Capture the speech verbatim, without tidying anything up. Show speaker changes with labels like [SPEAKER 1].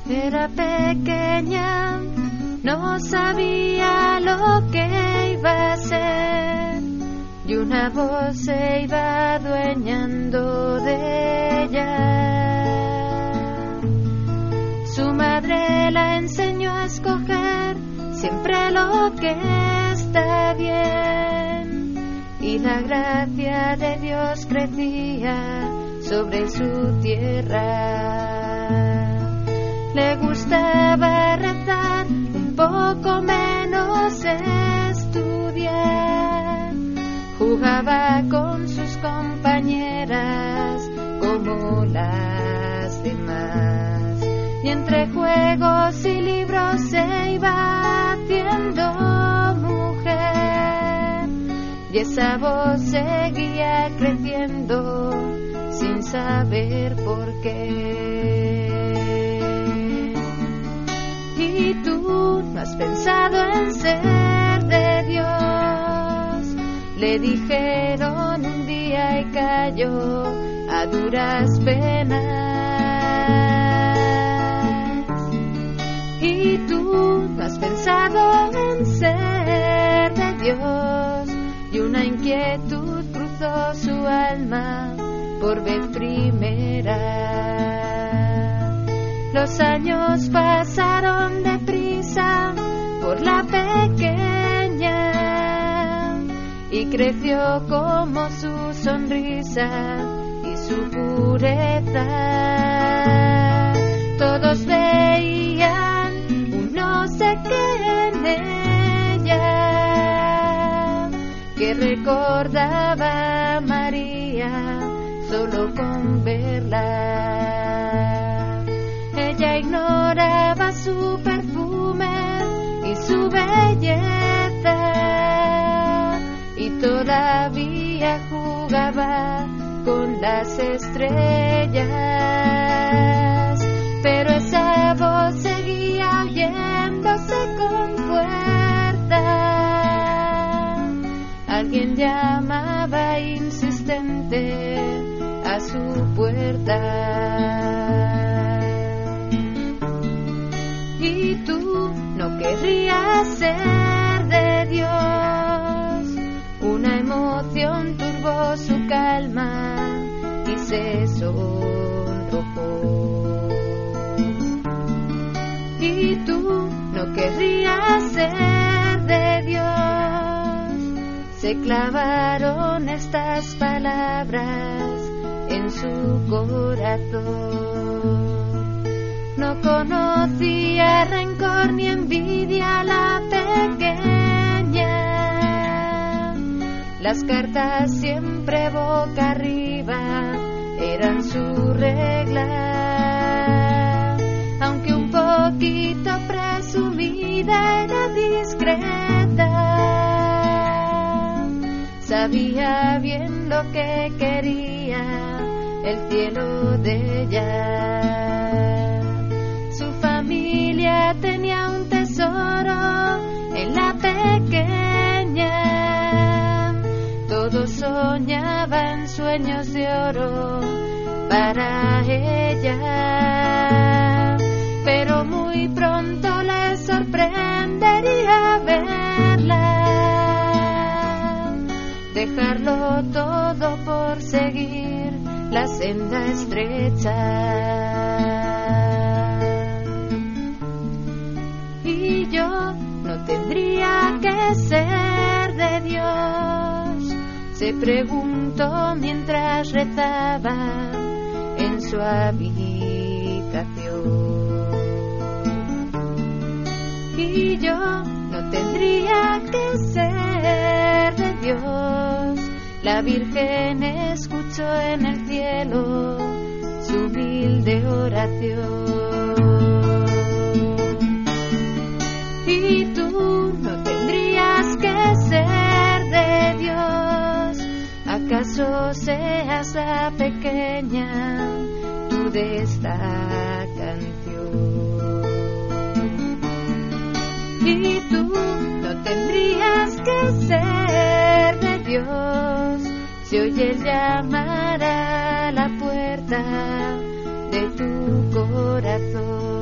[SPEAKER 1] Era pequeña, no sabía lo que iba a ser, y una voz se iba adueñando de ella. Su madre la enseñó a escoger siempre lo que está bien, y la gracia de Dios crecía sobre su tierra. Le gustaba rezar, un poco menos estudiar. Jugaba con sus compañeras como las demás, y entre juegos y libros se iba haciendo mujer. Y esa voz seguía creciendo sin saber por qué. ¿Y tú no has pensado en ser de Dios? Le dijeron un día y cayó a duras penas. ¿Y tú no has pensado en ser de Dios? Y una inquietud cruzó su alma por vez primera. Los años pasaron deprisa por la pequeña y creció como su sonrisa y su pureza. Todos veían un no sé qué en ella que recordaba a María solo con verla. Ella ignoraba su perfume y su belleza, y todavía jugaba con las estrellas. Pero esa voz seguía oyéndose con fuerza. Alguien llamaba insistente a su puerta. Y tú no querrías ser de Dios. Una emoción turbó su calma y se sonrojó. Y tú no querrías ser de Dios. Se clavaron estas palabras en su corazón. No conocía rencor ni envidia la pequeña. Las cartas siempre boca arriba eran su regla. Aunque un poquito presumida, era discreta. Sabía bien lo que quería el cielo de ella. Su familia tenía un tesoro en la pequeña. Todos soñaban sueños de oro para ella. Pero muy pronto les sorprendería verla dejarlo todo por seguir la senda estrecha. Y yo no tendría que ser de Dios, se preguntó mientras rezaba en su habitación. Y yo no tendría que ser de Dios, la Virgen escuchó en el cielo su humilde oración. Y tú no tendrías que ser de Dios, ¿acaso seas la pequeña tú de esta canción? Y tú no tendrías que ser de Dios, si oye el llamar a la puerta de tu corazón.